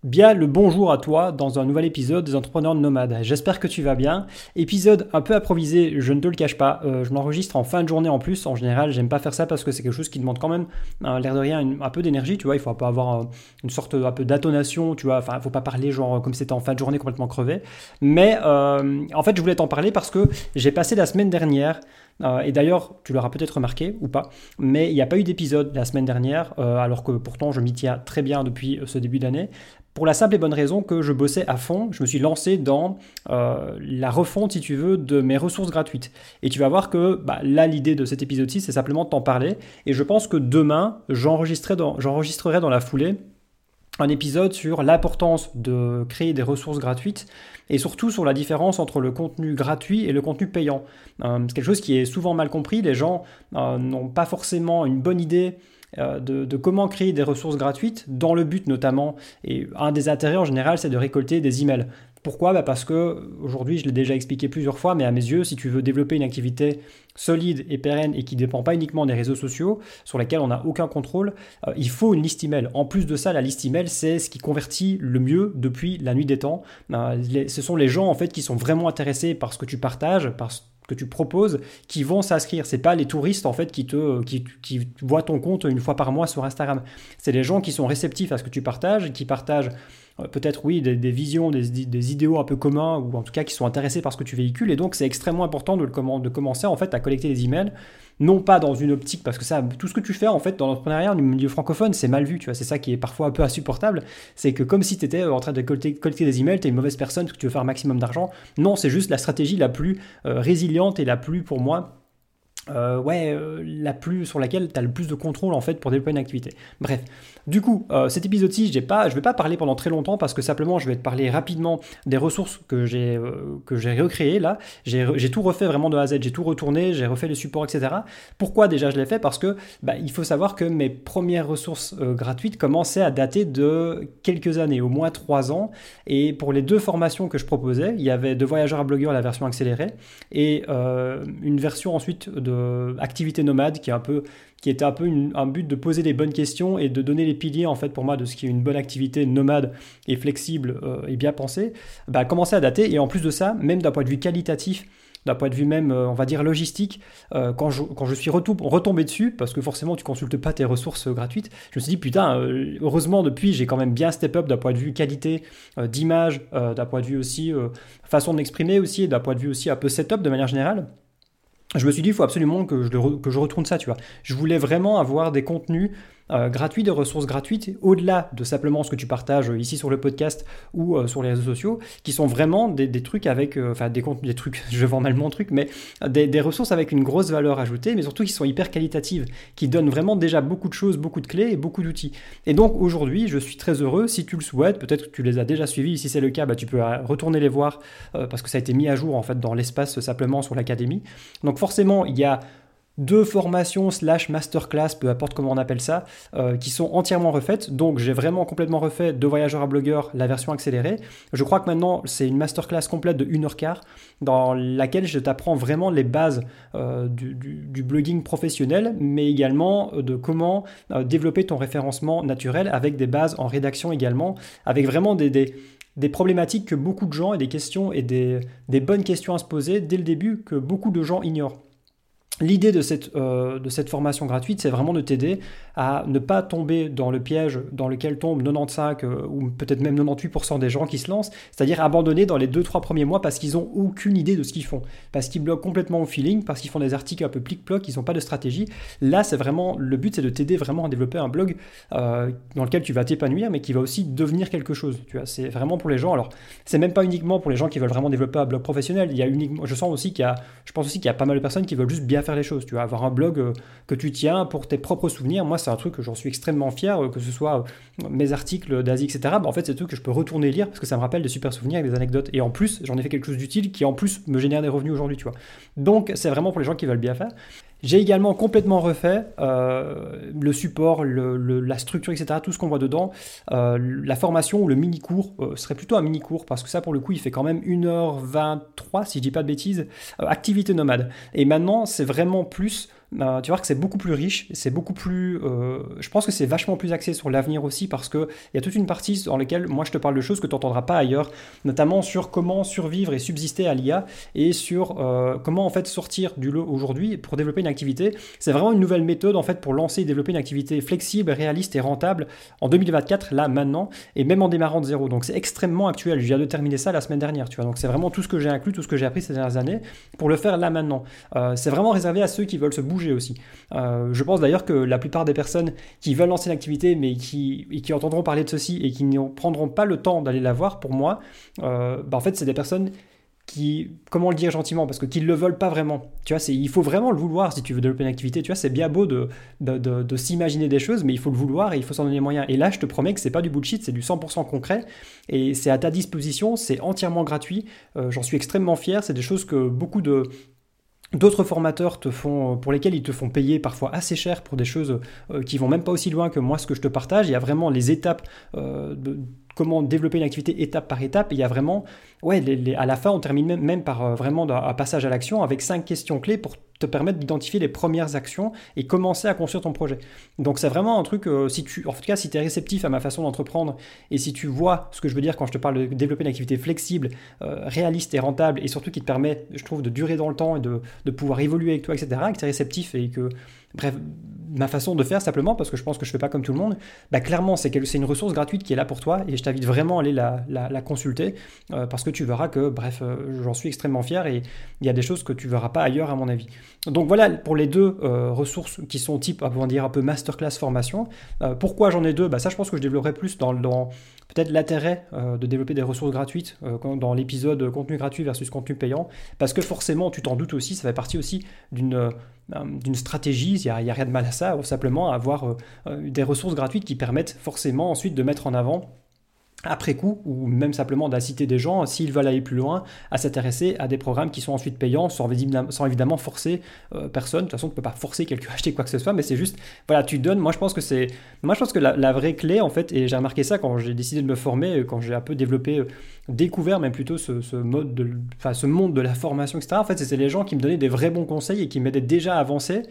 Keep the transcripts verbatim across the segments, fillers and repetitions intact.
Bien le bonjour à toi dans un nouvel épisode des Entrepreneurs Nomades. J'espère que tu vas bien. Épisode un peu improvisé, je ne te le cache pas. Euh, je l'enregistre en fin de journée en plus. En général, j'aime pas faire ça parce que c'est quelque chose qui demande quand même, euh, l'air de rien, une- un peu d'énergie. Tu vois, il faut pas avoir euh, une sorte un peu d'intonation. Tu vois, enfin, il faut pas parler genre comme si c'était en fin de journée complètement crevé. Mais euh, en fait, je voulais t'en parler parce que j'ai passé la semaine dernière. Euh, et d'ailleurs, tu l'auras peut-être remarqué ou pas, mais il n'y a pas eu d'épisode la semaine dernière, euh, alors que pourtant je m'y tiens très bien depuis ce début d'année. Pour la simple et bonne raison que je bossais à fond, je me suis lancé dans euh, la refonte, si tu veux, de mes ressources gratuites. Et tu vas voir que bah, là, l'idée de cet épisode-ci, c'est simplement de t'en parler. Et je pense que demain, j'enregistrerai dans, j'enregistrerai dans la foulée un épisode sur l'importance de créer des ressources gratuites et surtout sur la différence entre le contenu gratuit et le contenu payant. Euh, c'est quelque chose qui est souvent mal compris. Les gens euh, n'ont pas forcément une bonne idée euh, de, de comment créer des ressources gratuites, dans le but notamment, et un des intérêts en général, c'est de récolter des emails. Pourquoi ? Bah parce que, aujourd'hui, je l'ai déjà expliqué plusieurs fois, mais à mes yeux, si tu veux développer une activité solide et pérenne et qui ne dépend pas uniquement des réseaux sociaux, sur lesquels on n'a aucun contrôle, euh, il faut une liste email. En plus de ça, la liste email, c'est ce qui convertit le mieux depuis la nuit des temps. Euh, les, ce sont les gens, en fait, qui sont vraiment intéressés par ce que tu partages, par ce que tu proposes, qui vont s'inscrire. C'est pas les touristes en fait qui te qui, qui voient ton compte une fois par mois sur Instagram. C'est les gens qui sont réceptifs à ce que tu partages, qui partagent euh, peut-être oui des, des visions, des, des idéaux un peu communs ou en tout cas qui sont intéressés par ce que tu véhicules. Et donc c'est extrêmement important de, le, de commencer en fait à collecter des emails. Non pas dans une optique, parce que ça, tout ce que tu fais en fait dans l'entrepreneuriat du milieu francophone, c'est mal vu, tu vois, c'est ça qui est parfois un peu insupportable, c'est que comme si tu étais en train de collecter, collecter des emails, tu es une mauvaise personne, parce que tu veux faire un maximum d'argent. Non, c'est juste la stratégie la plus euh, résiliente et la plus, pour moi, euh, ouais, euh, la plus sur laquelle tu as le plus de contrôle en fait pour développer une activité. Bref, du coup, euh, cet épisode-ci, j'ai pas, je vais pas parler pendant très longtemps parce que simplement je vais te parler rapidement des ressources que j'ai euh, que j'ai recréées là. J'ai, j'ai tout refait vraiment de A à Z, j'ai tout retourné, j'ai refait le support, et cetera. Pourquoi déjà je l'ai fait ? Parce que bah, il faut savoir que mes premières ressources euh, gratuites commençaient à dater de quelques années, au moins trois ans. Et pour les deux formations que je proposais, il y avait de voyageur à blogueur la version accélérée et euh, une version ensuite de activité nomade qui est un peu qui était un peu une, un but de poser les bonnes questions et de donner les piliers en fait pour moi de ce qui est une bonne activité nomade et flexible euh, et bien pensée, bah, commençait à dater. Et en plus de ça, même d'un point de vue qualitatif, d'un point de vue même, euh, on va dire logistique, euh, quand, je, quand je suis retou- retombé dessus, parce que forcément tu consultes pas tes ressources euh, gratuites, je me suis dit putain, euh, heureusement depuis j'ai quand même bien step up d'un point de vue qualité euh, d'image, euh, d'un point de vue aussi euh, façon de m'exprimer aussi, et d'un point de vue aussi un peu setup de manière générale. Je me suis dit, il faut absolument que je, le re- que je retourne ça, tu vois. Je voulais vraiment avoir des contenus euh, gratuits, des ressources gratuites, au-delà de simplement ce que tu partages euh, ici sur le podcast ou euh, sur les réseaux sociaux, qui sont vraiment des, des trucs avec, euh, enfin des contenus, des trucs, je vends mal mon truc, mais des, des ressources avec une grosse valeur ajoutée, mais surtout qui sont hyper qualitatives, qui donnent vraiment déjà beaucoup de choses, beaucoup de clés et beaucoup d'outils. Et donc aujourd'hui, je suis très heureux, si tu le souhaites, peut-être que tu les as déjà suivis, si c'est le cas, bah, tu peux euh, retourner les voir, euh, parce que ça a été mis à jour en fait dans l'espace euh, simplement sur l'académie. Donc forcément, il y a deux formations slash masterclass, peu importe comment on appelle ça, euh, qui sont entièrement refaites. Donc j'ai vraiment complètement refait de voyageur à blogueur la version accélérée. Je crois que maintenant c'est une masterclass complète de une heure quinze dans laquelle je t'apprends vraiment les bases euh, du, du, du blogging professionnel, mais également de comment euh, développer ton référencement naturel avec des bases en rédaction également, avec vraiment des... des des problématiques que beaucoup de gens et des questions et des, des bonnes questions à se poser dès le début que beaucoup de gens ignorent. L'idée de cette, euh, de cette formation gratuite, c'est vraiment de t'aider à ne pas tomber dans le piège dans lequel tombent quatre-vingt-quinze euh, ou peut-être même quatre-vingt-dix pour cent des gens qui se lancent, c'est-à-dire abandonner dans les deux trois premiers mois parce qu'ils n'ont aucune idée de ce qu'ils font, parce qu'ils bloquent complètement au feeling, parce qu'ils font des articles un peu plic-ploc, ils n'ont pas de stratégie. Là, c'est vraiment, le but, c'est de t'aider vraiment à développer un blog euh, dans lequel tu vas t'épanouir, mais qui va aussi devenir quelque chose. Tu vois, c'est vraiment pour les gens. Alors, c'est même pas uniquement pour les gens qui veulent vraiment développer un blog professionnel. Il y a uniquement, je sens aussi qu'il y a, je pense aussi qu'il y a pas mal de personnes qui veulent juste bien faire les choses, tu vois, avoir un blog euh, que tu tiens pour tes propres souvenirs. Moi, c'est un truc que j'en suis extrêmement fier, euh, que ce soit euh, mes articles d'Asie, et cetera. Bah, en fait, c'est des trucs que je peux retourner lire parce que ça me rappelle des super souvenirs avec des anecdotes. Et en plus, j'en ai fait quelque chose d'utile qui en plus me génère des revenus aujourd'hui, tu vois. Donc, c'est vraiment pour les gens qui veulent bien faire. J'ai également complètement refait euh, le support, le, le, la structure, et cetera, tout ce qu'on voit dedans. Euh, la formation ou le mini-cours euh, serait plutôt un mini-cours parce que ça, pour le coup, il fait quand même une heure vingt-trois, si je dis pas de bêtises, euh, activité nomade. Et maintenant, c'est vraiment plus euh, tu vas voir que c'est beaucoup plus riche, c'est beaucoup plus... euh, je pense que c'est vachement plus axé sur l'avenir aussi parce qu'il y a toute une partie dans laquelle moi je te parle de choses que tu n'entendras pas ailleurs, notamment sur comment survivre et subsister à l'I A et sur euh, comment en fait sortir du lot aujourd'hui pour développer une activité. C'est vraiment une nouvelle méthode en fait pour lancer et développer une activité flexible, réaliste et rentable en deux mille vingt-quatre, là, maintenant, et même en démarrant de zéro. Donc c'est extrêmement actuel. Je viens de terminer ça la semaine dernière, tu vois. Donc c'est vraiment tout ce que j'ai inclus, tout ce que j'ai appris ces dernières années pour le faire là maintenant. Euh, c'est vraiment réservé à ceux qui veulent se bouger aussi. Euh, je pense d'ailleurs que la plupart des personnes qui veulent lancer une activité mais qui, et qui entendront parler de ceci et qui ne prendront pas le temps d'aller la voir, pour moi, euh, bah en fait c'est des personnes qui, comment le dire gentiment, parce que qu'ils le veulent pas vraiment. Tu vois, c'est, il faut vraiment le vouloir si tu veux développer une activité. Tu vois, c'est bien beau de, de, de, de s'imaginer des choses, mais il faut le vouloir et il faut s'en donner les moyens. Et là, je te promets que c'est pas du bullshit, c'est du cent pour cent concret et c'est à ta disposition, c'est entièrement gratuit. Euh, j'en suis extrêmement fier. C'est des choses que beaucoup de D'autres formateurs te font, pour lesquels ils te font payer parfois assez cher pour des choses euh, qui vont même pas aussi loin que moi ce que je te partage. Il y a vraiment les étapes euh, de comment développer une activité étape par étape. Et il y a vraiment, ouais, les, les, à la fin on termine même, même par euh, vraiment un passage à l'action avec cinq questions clés pour te permettre d'identifier les premières actions et commencer à construire ton projet. Donc c'est vraiment un truc, euh, si tu, en tout cas si tu es réceptif à ma façon d'entreprendre et si tu vois ce que je veux dire quand je te parle de développer une activité flexible, euh, réaliste et rentable et surtout qui te permet, je trouve, de durer dans le temps et de, de pouvoir évoluer avec toi, et cetera, et que tu es réceptif et que, bref, ma façon de faire simplement, parce que je pense que je ne fais pas comme tout le monde, bah clairement c'est, que, c'est une ressource gratuite qui est là pour toi et je t'invite vraiment à aller la, la, la consulter euh, parce que tu verras que, bref, euh, j'en suis extrêmement fier et il y a des choses que tu ne verras pas ailleurs à mon avis. Donc voilà pour les deux euh, ressources qui sont type, on va dire un peu masterclass formation. Euh, pourquoi j'en ai deux? Bah ça je pense que je développerai plus dans, dans peut-être l'intérêt euh, de développer des ressources gratuites euh, dans l'épisode contenu gratuit versus contenu payant, parce que forcément, tu t'en doutes aussi, ça fait partie aussi d'une, euh, d'une stratégie, il n'y a, a rien de mal à ça, simplement avoir euh, des ressources gratuites qui permettent forcément ensuite de mettre en avant après coup, ou même simplement d'inciter des gens, s'ils veulent aller plus loin, à s'intéresser à des programmes qui sont ensuite payants, sans, sans évidemment forcer euh, personne. De toute façon, tu ne peux pas forcer quelqu'un à acheter quoi que ce soit, mais c'est juste, voilà, tu donnes. Moi, je pense que c'est, moi, je pense que la, la vraie clé, en fait, et j'ai remarqué ça quand j'ai décidé de me former, quand j'ai un peu développé, euh, découvert même plutôt ce, ce mode, de, enfin, ce monde de la formation, et cetera. En fait, c'est les gens qui me donnaient des vrais bons conseils et qui m'aidaient déjà à avancer.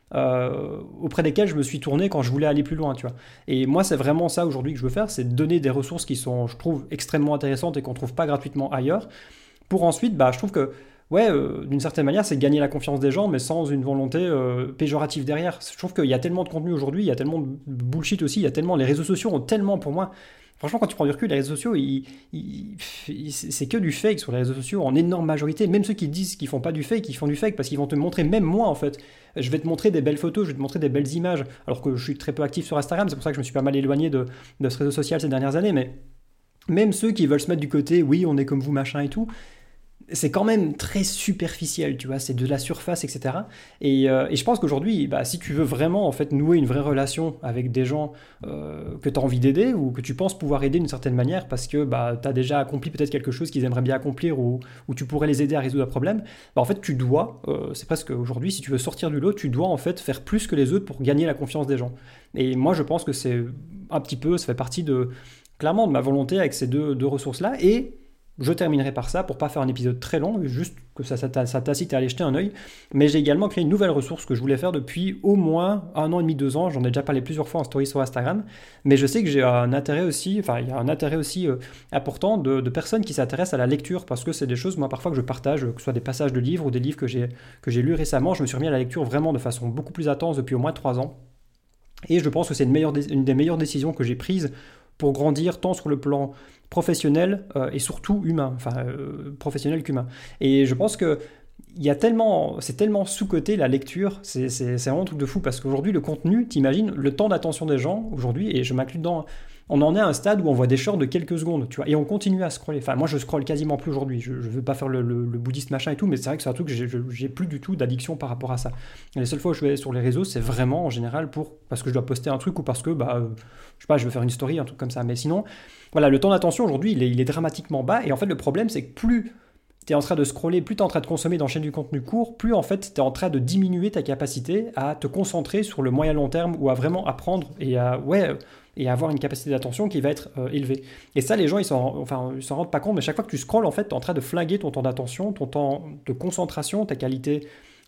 Euh, auprès desquels je me suis tourné quand je voulais aller plus loin, tu vois. Et moi, c'est vraiment ça aujourd'hui que je veux faire, c'est donner des ressources qui sont, je trouve, extrêmement intéressantes et qu'on trouve pas gratuitement ailleurs, pour ensuite, bah, je trouve que, ouais, euh, d'une certaine manière, c'est gagner la confiance des gens, mais sans une volonté euh, péjorative derrière. Je trouve qu'il y a tellement de contenu aujourd'hui, il y a tellement de bullshit aussi, il y a tellement, les réseaux sociaux ont tellement, pour moi, franchement, quand tu prends du recul, les réseaux sociaux, ils, ils, ils, c'est que du fake sur les réseaux sociaux en énorme majorité. Même ceux qui disent qu'ils font pas du fake, ils font du fake parce qu'ils vont te montrer, même moi en fait. Je vais te montrer des belles photos, je vais te montrer des belles images, alors que je suis très peu actif sur Instagram, c'est pour ça que je me suis pas mal éloigné de, de ce réseau social ces dernières années. Mais même ceux qui veulent se mettre du côté, oui, on est comme vous, machin et tout, c'est quand même très superficiel, tu vois, c'est de la surface, et cetera. Et, euh, et je pense qu'aujourd'hui, bah, si tu veux vraiment en fait nouer une vraie relation avec des gens euh, que tu as envie d'aider ou que tu penses pouvoir aider d'une certaine manière parce que bah, tu as déjà accompli peut-être quelque chose qu'ils aimeraient bien accomplir ou, ou tu pourrais les aider à résoudre un problème, bah, en fait tu dois, euh, c'est presque aujourd'hui, si tu veux sortir du lot, tu dois en fait faire plus que les autres pour gagner la confiance des gens. Et moi je pense que c'est un petit peu, ça fait partie de, clairement de ma volonté avec ces deux, deux ressources-là. Et je terminerai par ça pour pas faire un épisode très long, juste que ça, ça, ça t'incite à aller jeter un œil. Mais j'ai également créé une nouvelle ressource que je voulais faire depuis au moins un an et demi, deux ans. J'en ai déjà parlé plusieurs fois en story sur Instagram. Mais je sais que j'ai un intérêt aussi, enfin il y a un intérêt aussi euh, important de, de personnes qui s'intéressent à la lecture parce que c'est des choses, moi parfois que je partage, que ce soit des passages de livres ou des livres que j'ai, que j'ai lus récemment. Je me suis remis à la lecture vraiment de façon beaucoup plus intense depuis au moins trois ans. Et je pense que c'est une, meilleure, une des meilleures décisions que j'ai prises pour grandir tant sur le plan professionnel euh, et surtout humain, enfin euh, professionnel qu'humain. Et je pense que il y a tellement, c'est tellement sous-coté la lecture, c'est, c'est, c'est vraiment un truc de fou parce qu'aujourd'hui le contenu, t'imagines le temps d'attention des gens aujourd'hui, et je m'inclus dedans, on en est à un stade où on voit des shorts de quelques secondes, tu vois, et on continue à scroller. Enfin, moi je scrolle quasiment plus aujourd'hui, je, je veux pas faire le, le, le bouddhiste machin et tout, mais c'est vrai que c'est un truc que j'ai, je, j'ai plus du tout d'addiction par rapport à ça. Et les seules fois où je vais sur les réseaux, c'est vraiment en général pour, parce que je dois poster un truc ou parce que, bah, euh, je sais pas, je veux faire une story, un truc comme ça, mais sinon, voilà, le temps d'attention aujourd'hui, il est, il est dramatiquement bas, et en fait le problème c'est que plus tu es en train de scroller, plus tu es en train de consommer, d'enchaîner du contenu court, plus en fait tu es en train de diminuer ta capacité à te concentrer sur le moyen long terme ou à vraiment apprendre et à, ouais, et à avoir une capacité d'attention qui va être euh, élevée. Et ça, les gens, ils s'en, enfin, ils s'en rendent pas compte, mais chaque fois que tu scrolles, en fait, tu es en train de flinguer ton temps d'attention, ton temps de concentration, ta qualité,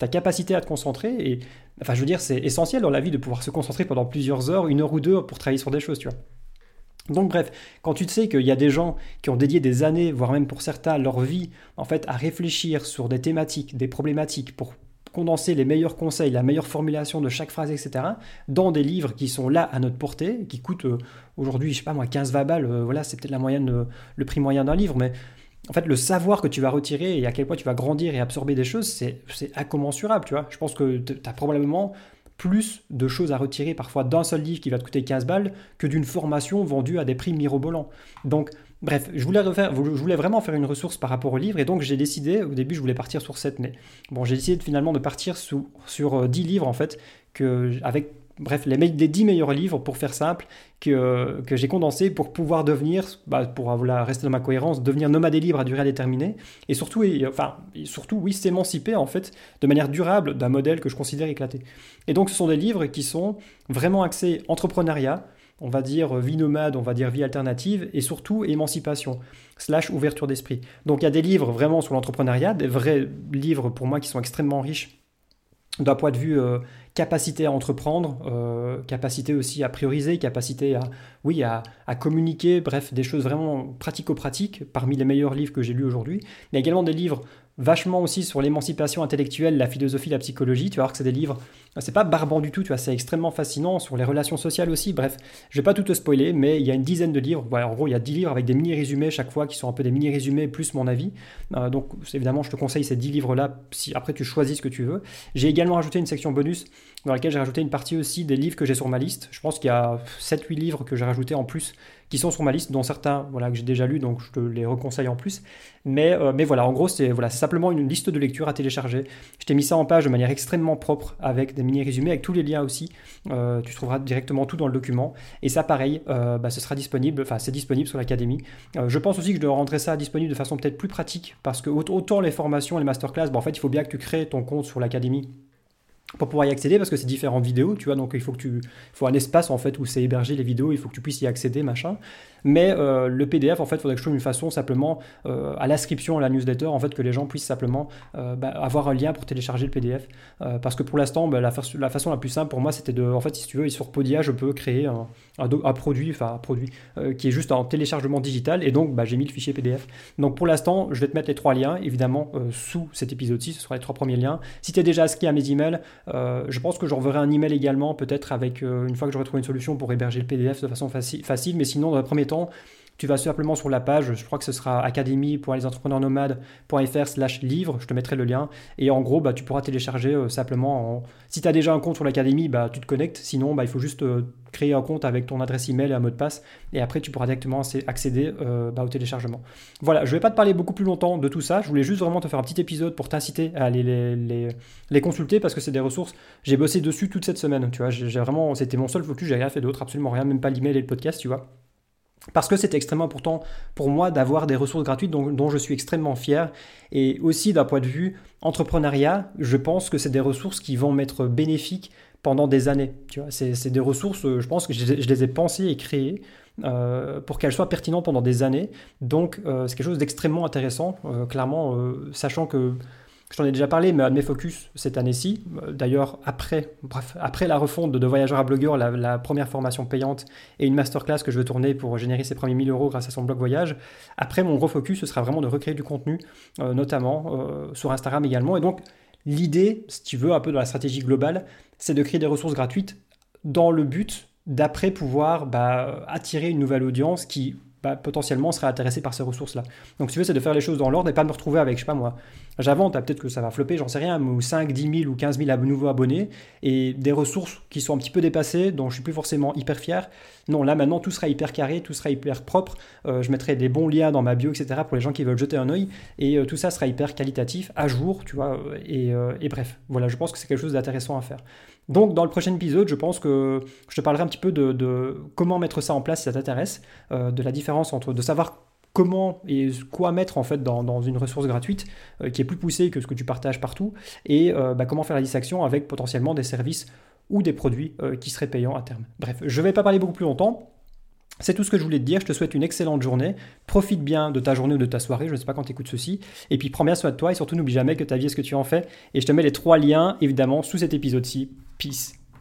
ta capacité à te concentrer. Et enfin, je veux dire, c'est essentiel dans la vie de pouvoir se concentrer pendant plusieurs heures, une heure ou deux pour travailler sur des choses, tu vois. Donc bref, quand tu te sais qu'il y a des gens qui ont dédié des années, voire même pour certains leur vie, en fait, à réfléchir sur des thématiques, des problématiques pour condenser les meilleurs conseils, la meilleure formulation de chaque phrase, et cetera, dans des livres qui sont là à notre portée, qui coûtent euh, aujourd'hui, je sais pas moi, quinze vingt balles, euh, voilà, c'est peut-être la moyenne, euh, le prix moyen d'un livre, mais en fait, le savoir que tu vas retirer et à quel point tu vas grandir et absorber des choses, c'est, c'est incommensurable, tu vois. Je pense que tu as probablement plus de choses à retirer parfois d'un seul livre qui va te coûter quinze balles que d'une formation vendue à des prix mirobolants. Donc, bref, je voulais, refaire, je voulais vraiment faire une ressource par rapport au livre et donc j'ai décidé, au début je voulais partir sur sept, mais bon, j'ai décidé de, finalement de partir sous, sur dix livres en fait, que, avec bref, les, les dix meilleurs livres, pour faire simple, que, que j'ai condensés pour pouvoir devenir, bah, pour voilà, rester dans ma cohérence, devenir nomade et libre à durée indéterminée, et surtout, et, enfin, et surtout oui, s'émanciper en fait, de manière durable d'un modèle que je considère éclaté. Et donc ce sont des livres qui sont vraiment axés entrepreneuriat, on va dire vie nomade, on va dire vie alternative, et surtout émancipation, slash ouverture d'esprit. Donc il y a des livres vraiment sur l'entrepreneuriat, des vrais livres pour moi qui sont extrêmement riches, d'un point de vue euh, capacité à entreprendre, euh, capacité aussi à prioriser, capacité à, oui, à, à communiquer, bref, des choses vraiment pratico-pratiques, parmi les meilleurs livres que j'ai lus aujourd'hui. Mais également des livres vachement aussi sur l'émancipation intellectuelle, la philosophie, la psychologie. Tu vas voir que c'est des livres, c'est pas barbant du tout, tu vois, c'est extrêmement fascinant, sur les relations sociales aussi. Bref, je vais pas tout te spoiler, mais il y a une dizaine de livres. Ouais, en gros, il y a dix livres avec des mini-résumés chaque fois, qui sont un peu des mini-résumés plus mon avis. Euh, donc, évidemment, je te conseille ces dix livres-là, si après tu choisis ce que tu veux. J'ai également rajouté une section bonus dans laquelle j'ai rajouté une partie aussi des livres que j'ai sur ma liste. Je pense qu'il y a sept huit livres que j'ai rajoutés en plus qui sont sur ma liste, dont certains voilà, que j'ai déjà lus, donc je te les reconseille en plus. Mais, euh, mais voilà, en gros, c'est voilà, simplement une liste de lecture à télécharger. Je t'ai mis ça en page de manière extrêmement propre, avec des mini-résumés, avec tous les liens aussi. Euh, tu trouveras directement tout dans le document. Et ça, pareil, euh, bah, ce sera disponible, enfin, c'est disponible sur l'Académie. Euh, je pense aussi que je dois rendre ça disponible de façon peut-être plus pratique, parce que autant les formations, les masterclass, bah, en fait, il faut bien que tu crées ton compte sur l'Académie pour pouvoir y accéder, parce que c'est différentes vidéos, tu vois, donc il faut que tu, il faut un espace en fait où c'est hébergé les vidéos, il faut que tu puisses y accéder, machin. Mais euh, le P D F, en fait, il faudrait que je trouve une façon simplement euh, à l'inscription à la newsletter, en fait, que les gens puissent simplement euh, bah, avoir un lien pour télécharger le P D F, euh, parce que pour l'instant, bah, la, fa- la façon la plus simple pour moi, c'était de, en fait, si tu veux, sur Podia, je peux créer un, un, do- un produit, enfin un produit euh, qui est juste en téléchargement digital, et donc bah, j'ai mis le fichier P D F. Donc pour l'instant, je vais te mettre les trois liens, évidemment, euh, sous cet épisode-ci, ce sera les trois premiers liens. Si tu es déjà inscrit à mes emails, euh, je pense que j'enverrai un email également, peut-être avec euh, une fois que j'aurai trouvé une solution pour héberger le P D F de façon faci- facile, mais sinon, dans le premier temps, tu vas simplement sur la page, je crois que ce sera académie point les entrepreneurs nomades point f r slash livre, je te mettrai le lien, et en gros, bah, tu pourras télécharger euh, simplement, en... si tu as déjà un compte sur l'Académie, bah, tu te connectes, sinon bah, il faut juste euh, créer un compte avec ton adresse email et un mot de passe, et après tu pourras directement accéder euh, bah, au téléchargement. Voilà, je ne vais pas te parler beaucoup plus longtemps de tout ça, je voulais juste vraiment te faire un petit épisode pour t'inciter à aller les, les, les consulter, parce que c'est des ressources, j'ai bossé dessus toute cette semaine, tu vois, j'ai vraiment, c'était mon seul focus, j'ai rien fait d'autre, absolument rien, même pas l'email et le podcast, tu vois. Parce que c'est extrêmement important pour moi d'avoir des ressources gratuites dont, dont je suis extrêmement fier. Et aussi d'un point de vue entrepreneuriat, je pense que c'est des ressources qui vont m'être bénéfiques pendant des années. Tu vois, c'est, c'est des ressources, je pense que je, je les ai pensées et créées euh, pour qu'elles soient pertinentes pendant des années. Donc euh, c'est quelque chose d'extrêmement intéressant, euh, clairement, euh, sachant que je t'en ai déjà parlé, mais un de mes focus cette année-ci, d'ailleurs après, bref, après la refonte de, de Voyageur à Blogueur, la, la première formation payante et une masterclass que je veux tourner pour générer ses premiers mille euros grâce à son blog voyage, après mon gros focus, ce sera vraiment de recréer du contenu, euh, notamment euh, sur Instagram également. Et donc l'idée, si tu veux, un peu dans la stratégie globale, c'est de créer des ressources gratuites dans le but d'après pouvoir bah, attirer une nouvelle audience qui... Bah, potentiellement serait intéressé par ces ressources-là. Donc si tu veux, c'est de faire les choses dans l'ordre et pas me retrouver avec, je sais pas moi, j'invente, peut-être que ça va flopper, j'en sais rien, ou cinq, dix mille ou quinze mille nouveaux abonnés et des ressources qui sont un petit peu dépassées, dont je suis plus forcément hyper fier. Non, là maintenant, tout sera hyper carré, tout sera hyper propre, euh, je mettrai des bons liens dans ma bio, et cetera pour les gens qui veulent jeter un œil et euh, tout ça sera hyper qualitatif, à jour, tu vois, et, euh, et bref, voilà, je pense que c'est quelque chose d'intéressant à faire. Donc dans le prochain épisode, je pense que je te parlerai un petit peu de, de comment mettre ça en place si ça t'intéresse, euh, de la différence entre de savoir comment et quoi mettre en fait dans, dans une ressource gratuite euh, qui est plus poussée que ce que tu partages partout et euh, bah, comment faire la distinction avec potentiellement des services ou des produits euh, qui seraient payants à terme. Bref, je ne vais pas parler beaucoup plus longtemps. C'est tout ce que je voulais te dire. Je te souhaite une excellente journée. Profite bien de ta journée ou de ta soirée. Je ne sais pas quand tu écoutes ceci. Et puis prends bien soin de toi et surtout n'oublie jamais que ta vie est ce que tu en fais. Et je te mets les trois liens évidemment sous cet épisode-ci. Peace.